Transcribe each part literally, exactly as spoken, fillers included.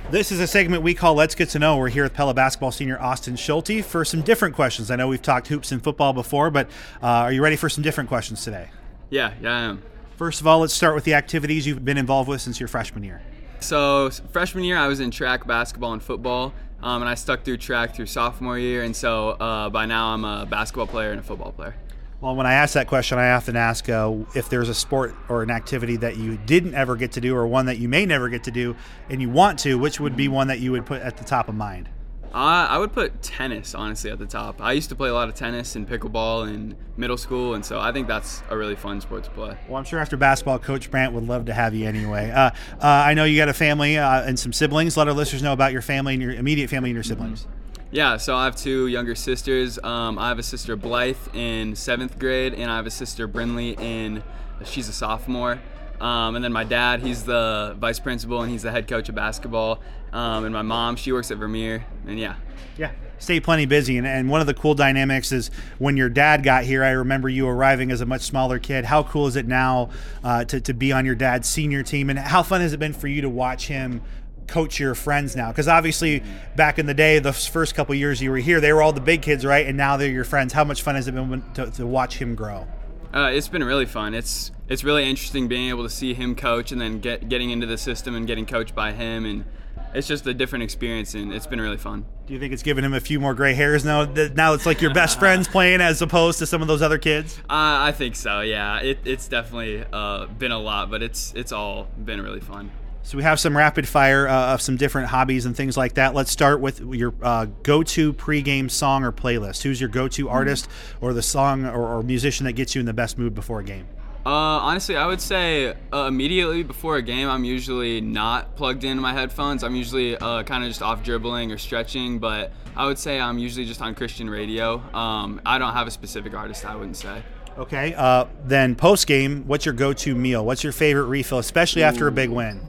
This is a segment we call Let's Get to Know. We're here with Pella basketball senior Austin Schulte for some different questions. I know we've talked hoops and football before, but uh, are you ready for some different questions today? Yeah, yeah, I am. First of all, let's start with the activities you've been involved with since your freshman year. So freshman year, I was in track, basketball, and football, um, and I stuck through track through sophomore year, and so uh, by now I'm a basketball player and a football player. Well, when I ask that question, I often ask uh, if there's a sport or an activity that you didn't ever get to do or one that you may never get to do and you want to, which would be one that you would put at the top of mind? Uh, I would put tennis, honestly, at the top. I used to play a lot of tennis and pickleball in middle school, and so I think that's a really fun sport to play. Well, I'm sure after basketball, Coach Brandt would love to have you anyway. Uh, uh, I know you got a family uh, and some siblings. Let our listeners know about your family and your immediate family and your siblings. Mm-hmm. Yeah, so I have two younger sisters. Um, I have a sister, Blythe, in seventh grade, and I have a sister, Brinley, in, she's a sophomore. Um, and then my dad, he's the vice principal, and he's the head coach of basketball. Um, and my mom, she works at Vermeer, and yeah. Yeah, stay plenty busy. And, and one of the cool dynamics is when your dad got here, I remember you arriving as a much smaller kid. How cool is it now uh, to, to be on your dad's senior team? And how fun has it been for you to watch him coach your friends now? Because obviously back in the day, the first couple years you were here, they were all the big kids, right? And now they're your friends. How much fun has it been to, to watch him grow? Uh, it's been really fun. It's it's really interesting being able to see him coach and then get getting into the system and getting coached by him, and it's just a different experience, and it's been really fun. Do you think it's given him a few more gray hairs now? Now it's like your best friends playing as opposed to some of those other kids? Uh, I think so, yeah. It, it's definitely uh, been a lot, but it's it's all been really fun. So we have some rapid fire uh, of some different hobbies and things like that. Let's start with your uh, go-to pregame song or playlist. Who's your go-to artist or the song or, or musician that gets you in the best mood before a game? Uh, honestly, I would say uh, immediately before a game, I'm usually not plugged into my headphones. I'm usually uh, kind of just off dribbling or stretching, but I would say I'm usually just on Christian radio. Um, I don't have a specific artist, I wouldn't say. Okay, uh, then post-game, what's your go-to meal? What's your favorite refill, especially after Ooh. a big win?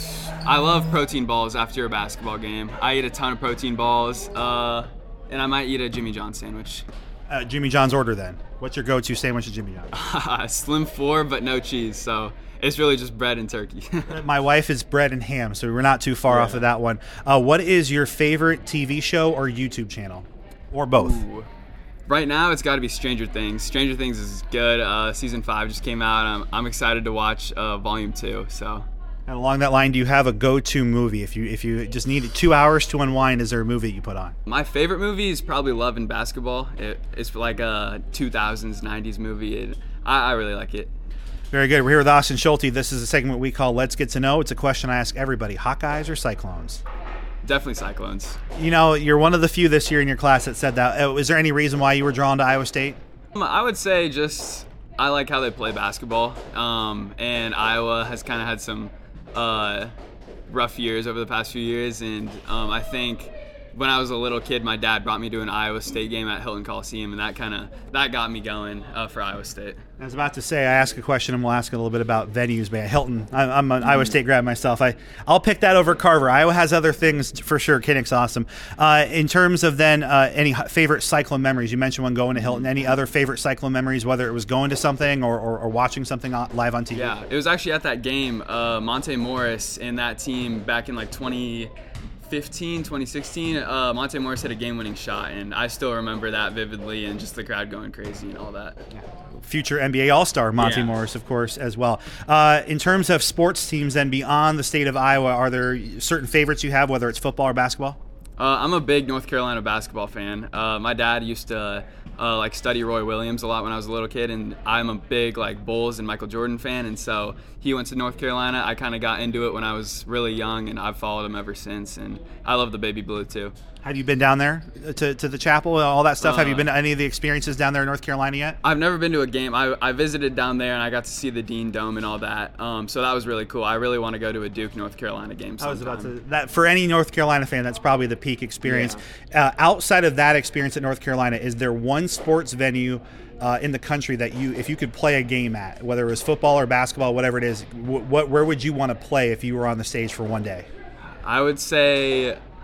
I love protein balls after a basketball game. I eat a ton of protein balls, uh, and I might eat a Jimmy John's sandwich. Uh, Jimmy John's order then. What's your go-to sandwich at Jimmy John's? Slim four, but no cheese, so it's really just bread and turkey. My wife is bread and ham, so we're not too far yeah. off of that one. Uh, what is your favorite T V show or YouTube channel, or both? Ooh. Right now, it's got to be Stranger Things. Stranger Things is good. Uh, season five just came out. I'm, I'm excited to watch uh, volume two. So. And along that line, do you have a go-to movie? If you if you just need two hours to unwind, is there a movie you put on? My favorite movie is probably Love and Basketball. It, it's like a two thousands, nineties movie. It, I, I really like it. Very good. We're here with Austin Schulte. This is a segment we call Let's Get to Know. It's a question I ask everybody: Hawkeyes or Cyclones? Definitely Cyclones. You know, you're one of the few this year in your class that said that. Uh, is there any reason why you were drawn to Iowa State? I would say just I like how they play basketball, um, and Iowa has kind of had some uh, rough years over the past few years, and um, I think when I was a little kid, my dad brought me to an Iowa State game at Hilton Coliseum, and that kind of that got me going uh, for Iowa State. I was about to say, I ask a question, and we'll ask a little bit about venues. But Hilton, I'm, I'm an mm-hmm. Iowa State grad myself. I, I'll pick that over Carver. Iowa has other things for sure. Kinnick's awesome. Uh, in terms of then uh, any favorite Cyclone memories, you mentioned one going to Hilton. Any other favorite Cyclone memories, whether it was going to something or, or, or watching something live on T V? Yeah, it was actually at that game, uh, Monte Morris and that team back in like twenty fifteen, twenty sixteen, uh, Monte Morris hit a game-winning shot, and I still remember that vividly, and just the crowd going crazy and all that. Yeah. Future N B A All-Star Monte yeah. Morris, of course, as well. Uh, in terms of sports teams, then beyond the state of Iowa, are there certain favorites you have, whether it's football or basketball? Uh, I'm a big North Carolina basketball fan. Uh, my dad used to uh, like study Roy Williams a lot when I was a little kid, and I'm a big like Bulls and Michael Jordan fan, and so he went to North Carolina. I kind of got into it when I was really young, and I've followed him ever since, and I love the baby blue too. Have you been down there to, to the chapel, all that stuff? Uh, Have you been to any of the experiences down there in North Carolina yet? I've never been to a game. I, I visited down there, and I got to see the Dean Dome and all that. Um, so that was really cool. I really want to go to a Duke North Carolina game sometime. I was about to that for any North Carolina fan, that's probably the peak experience. Yeah. Uh, outside of that experience at North Carolina, is there one sports venue uh, in the country that you, if you could play a game at, whether it was football or basketball, whatever it is, what where would you want to play if you were on the stage for one day? I would say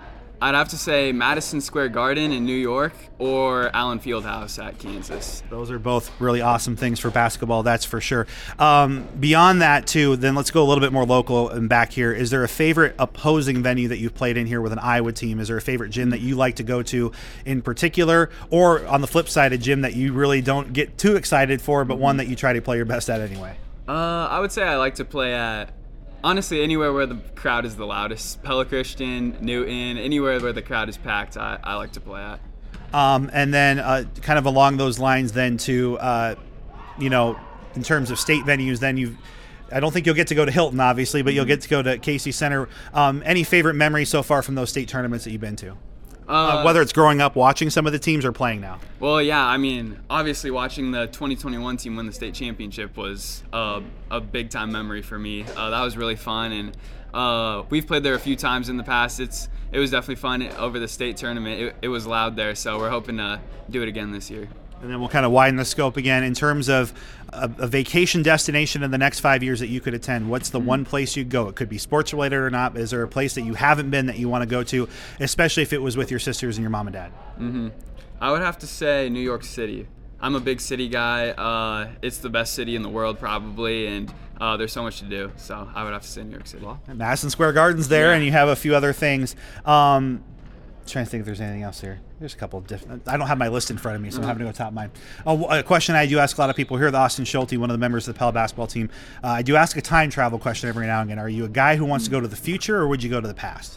I'd have to say Madison Square Garden in New York or Allen Fieldhouse at Kansas. Those are both really awesome things for basketball, that's for sure. Um, beyond that, too, then let's go a little bit more local and back here. Is there a favorite opposing venue that you've played in here with an Iowa team? Is there a favorite gym that you like to go to in particular? Or on the flip side, a gym that you really don't get too excited for, but one that you try to play your best at anyway? Uh, I would say I like to play at, honestly, anywhere where the crowd is the loudest. Pella Christian, Newton, anywhere where the crowd is packed, I, I like to play at. Um, and then uh, kind of along those lines then to, uh, you know, in terms of state venues, then you've, I don't think you'll get to go to Hilton, obviously, but you'll get to go to Casey Center. Um, any favorite memories so far from those state tournaments that you've been to? Uh, uh, whether it's growing up watching some of the teams or playing now? Well, yeah, I mean, obviously watching the twenty twenty-one team win the state championship was uh, a big-time memory for me. Uh, that was really fun, and uh, we've played there a few times in the past. It's It was definitely fun over the state tournament. It, it was loud there, so we're hoping to do it again this year. And then we'll kind of widen the scope again in terms of a, a vacation destination in the next five years that you could attend. What's the mm-hmm. one place you'd go? It could be sports related or not. Is there a place that you haven't been that you want to go to, especially if it was with your sisters and your mom and dad? Mm-hmm. I would have to say New York City. I'm a big city guy. Uh, it's the best city in the world probably, and uh, there's so much to do. So I would have to say New York City. Well, Madison Square Garden's there, yeah. and you have a few other things. Um, trying to think if there's anything else here. There's a couple of different. I don't have my list in front of me, so mm-hmm. I'm having to go top of mine. Oh, a question I do ask a lot of people here, the Austin Schulte, one of the members of the Pella basketball team. Uh, I do ask a time travel question every now and again. Are you a guy who wants to go to the future, or would you go to the past?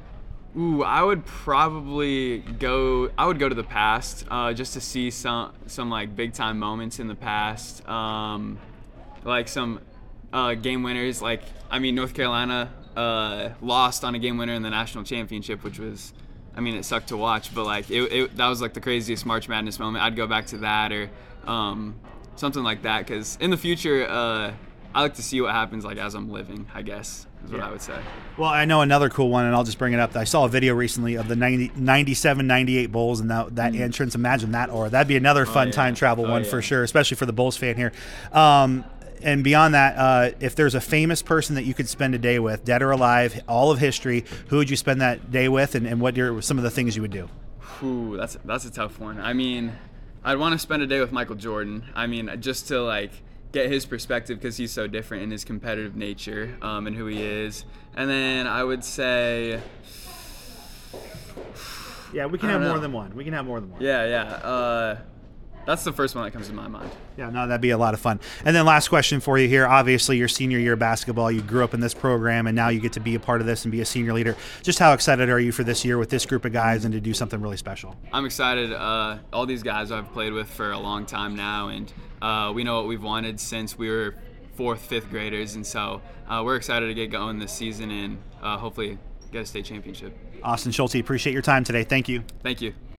Ooh, I would probably go. I would go to the past, uh, just to see some some like big time moments in the past, um, like some uh, game winners. Like I mean, North Carolina uh, lost on a game winner in the national championship, which was, I mean, it sucked to watch, but like it, it that was like the craziest March Madness moment. I'd go back to that or um, something like that, because in the future, uh, I like to see what happens like as I'm living, I guess. Is what yeah. I would say. Well, I know another cool one, and I'll just bring it up. I saw a video recently of the ninety, ninety-seven ninety-eight Bulls and that, that mm. entrance. Imagine that aura. That'd be another fun oh, yeah. time travel oh, one yeah. for sure, especially for the Bulls fan here. Um, and beyond that, uh, if there's a famous person that you could spend a day with, dead or alive, all of history, who would you spend that day with, and, and what are some of the things you would do? Ooh, that's that's a tough one. I mean, I'd want to spend a day with Michael Jordan. I mean, just to like get his perspective, because he's so different in his competitive nature um, and who he is. And then I would say, yeah, we can have know. more than one. We can have more than one. Yeah, yeah. Uh, that's the first one that comes to my mind. Yeah, no, that'd be a lot of fun. And then last question for you here. Obviously, your senior year of basketball, you grew up in this program, and now you get to be a part of this and be a senior leader. Just how excited are you for this year with this group of guys and to do something really special? I'm excited. Uh, all these guys I've played with for a long time now, and uh, we know what we've wanted since we were fourth, fifth graders, and so uh, we're excited to get going this season and uh, hopefully get a state championship. Austin Schulte, appreciate your time today. Thank you. Thank you.